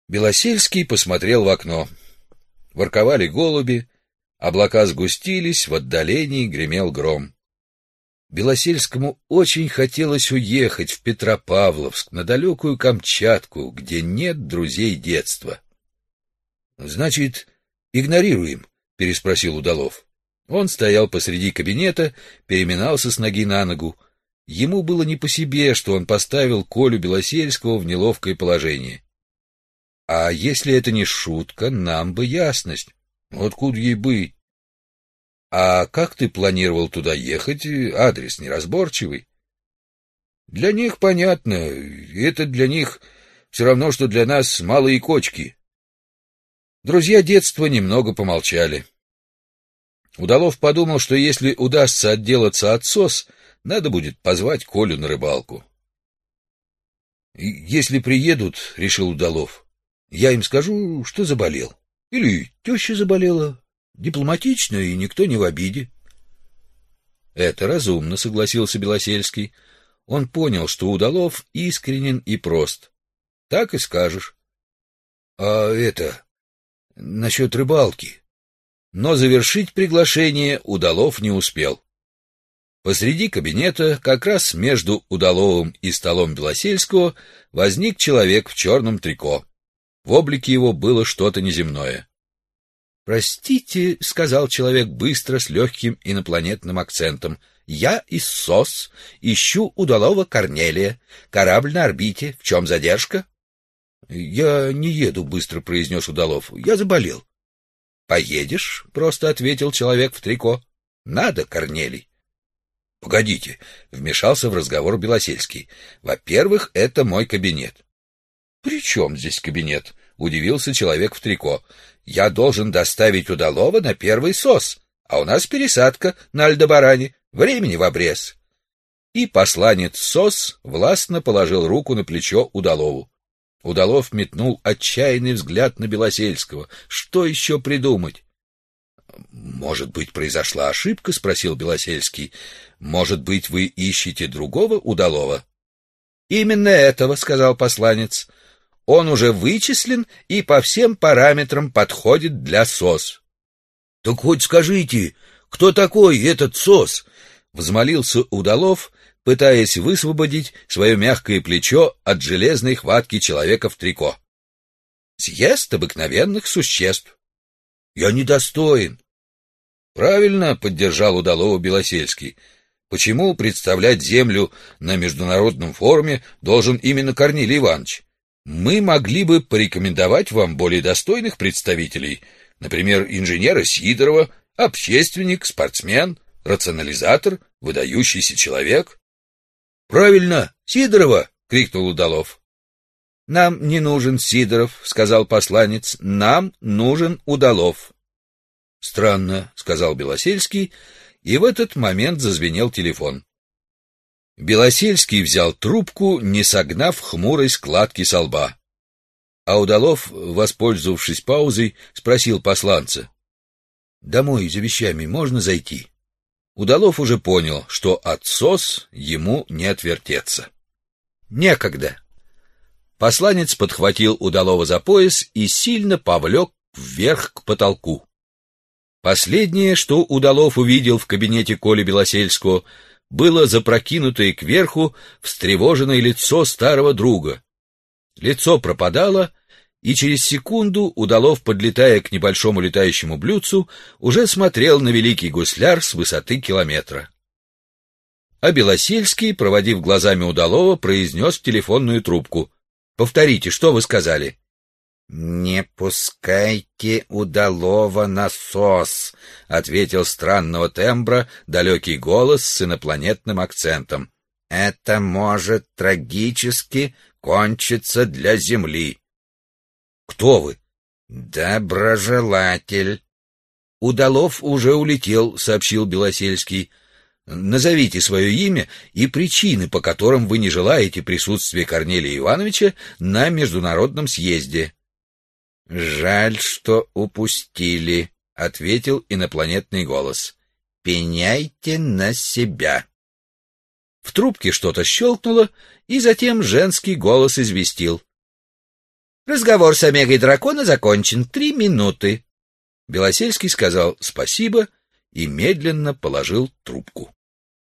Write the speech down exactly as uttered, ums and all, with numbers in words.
Белосельский посмотрел в окно. Ворковали голуби, облака сгустились, в отдалении гремел гром. Белосельскому очень хотелось уехать в Петропавловск, на далекую Камчатку, где нет друзей детства. — Значит, игнорируем? — переспросил Удалов. Он стоял посреди кабинета, переминался с ноги на ногу. Ему было не по себе, что он поставил Колю Белосельского в неловкое положение. — А если это не шутка, нам бы ясность. — Откуда ей быть? — А как ты планировал туда ехать? Адрес неразборчивый. — Для них понятно. Это для них все равно, что для нас малые кочки. Друзья детства немного помолчали. Удалов подумал, что если удастся отделаться от СОС, надо будет позвать Колю на рыбалку. — Если приедут, — решил Удалов, — я им скажу, что заболел. Или теща заболела. Дипломатично, и никто не в обиде. — Это разумно, — согласился Белосельский. Он понял, что Удалов искренен и прост. — Так и скажешь. — А это... насчет рыбалки. Но завершить приглашение Удалов не успел. Посреди кабинета, как раз между Удаловым и столом Белосельского, возник человек в черном трико. В облике его было что-то неземное. — Простите, — сказал человек быстро, с легким инопланетным акцентом, — я из СОС, ищу Удалова Корнелия. Корабль на орбите. В чем задержка? — Я не еду, — быстро произнес Удалов. — Я заболел. — Поедешь, — просто ответил человек в трико. — Надо, Корнелий. — Погодите, — вмешался в разговор Белосельский. — Во-первых, это мой кабинет. — При чем здесь кабинет? — удивился человек в трико. — Я должен доставить Удалова на первый СОС, а у нас пересадка на Альдебаране. Времени в обрез. И посланец СОС властно положил руку на плечо Удалову. Удалов метнул отчаянный взгляд на Белосельского. Что еще придумать? — Может быть, произошла ошибка? — спросил Белосельский. — Может быть, вы ищете другого Удалова? — Именно этого, — сказал посланец. — Он уже вычислен и по всем параметрам подходит для СОС. — Так хоть скажите, кто такой этот СОС? — взмолился Удалов, пытаясь высвободить свое мягкое плечо от железной хватки человека в трико. — Съезд обыкновенных существ. — Я недостоин. — Правильно, — поддержал Удалова Белосельский. — Почему представлять Землю на международном форуме должен именно Корнилий Иванович? Мы могли бы порекомендовать вам более достойных представителей, например, инженера Сидорова, общественник, спортсмен, рационализатор, выдающийся человек. — Правильно, Сидорова! — крикнул Удалов. — Нам не нужен Сидоров, — сказал посланец, — нам нужен Удалов. — Странно, — сказал Белосельский, и в этот момент зазвенел телефон. Белосельский взял трубку, не согнав хмурой складки со лба. А Удалов, воспользовавшись паузой, спросил посланца: — Домой за вещами можно зайти? Удалов уже понял, что от СОС ему не отвертеться. — Некогда. Посланец подхватил Удалова за пояс и сильно повлек вверх к потолку. Последнее, что Удалов увидел в кабинете Коли Белосельского, было запрокинутое кверху встревоженное лицо старого друга. Лицо пропадало, и через секунду Удалов, подлетая к небольшому летающему блюдцу, уже смотрел на великий гусляр с высоты километра. А Белосельский, проводив глазами Удалова, произнес в телефонную трубку: — Повторите, что вы сказали? — Не пускайте Удалова на СОС, — ответил странного тембра далекий голос с инопланетным акцентом. — Это может трагически кончиться для Земли. — Кто вы? — Доброжелатель. — Удалов уже улетел, — сообщил Белосельский. — Назовите свое имя и причины, по которым вы не желаете присутствия Корнелия Ивановича на международном съезде. — Жаль, что упустили, — ответил инопланетный голос. — Пеняйте на себя. В трубке что-то щелкнуло, и затем женский голос известил: Разговор с Омегой дракона закончен. Три минуты. Белосельский сказал спасибо и медленно положил трубку.